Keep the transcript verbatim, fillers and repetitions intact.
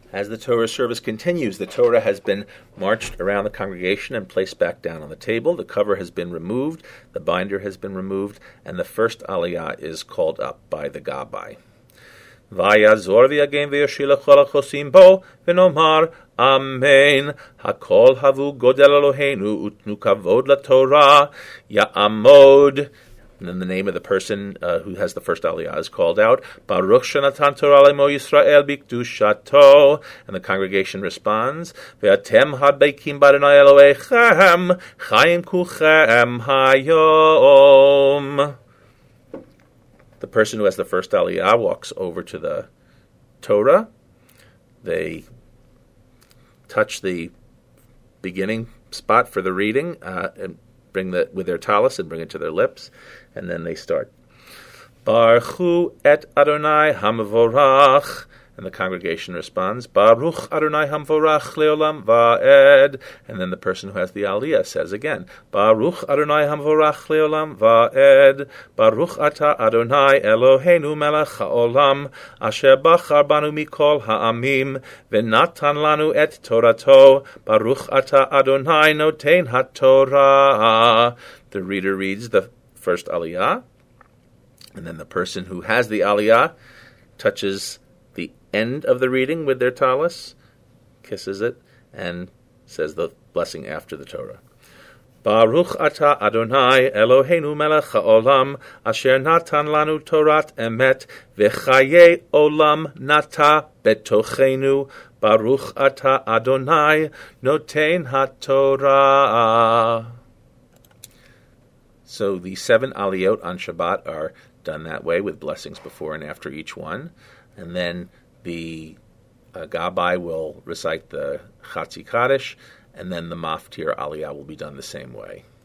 As the Torah service continues, the Torah has been marched around the congregation and placed back down on the table. The cover has been removed, the binder has been removed, and the first aliyah is called up by the Gabbai. Vayazor v'yagem v'yoshilach chol hachosim bo v'nomar Amen. Hakol havu godel Eloheinu utnu kavod laTorah ya'amod. And then the name of the person uh, who has the first aliyah is called out. Baruch shenatan Torah lemo Yisrael b'kedushato. And the congregation responds. Ve'atem habeikim b'Adonai Elohechem chayim kulchem hayom. The person who has the first aliyah walks over to the Torah. They touch the beginning spot for the reading uh, and bring the with their talis and bring it to their lips, and then they start. Baruch et Adonai Hamvorach, and the congregation responds, Baruch Adonai Hamvorach leolam va'ed, and then the person who has the aliyah says again, Baruch Adonai Hamvorach leolam va'ed, Baruch ata Adonai Eloheinu melech ha'olam, asher bachar banu mikol ha'amim, v'natan lanu et Torato, Baruch ata Adonai noten ha'torah. The reader reads the first aliyah, and then the person who has the aliyah touches the end of the reading with their talis, kisses it, and says the blessing after the Torah. Baruch ata Adonai Eloheinu melech ha'olam, asher natan lanu torat emet, v'chaye olam nata betochenu, Baruch ata Adonai noten ha'torah. So the seven aliyot on Shabbat are done that way, with blessings before and after each one. And then the uh, Gabbai will recite the Chatzi Kaddish, and then the Maftir Aliyah will be done the same way.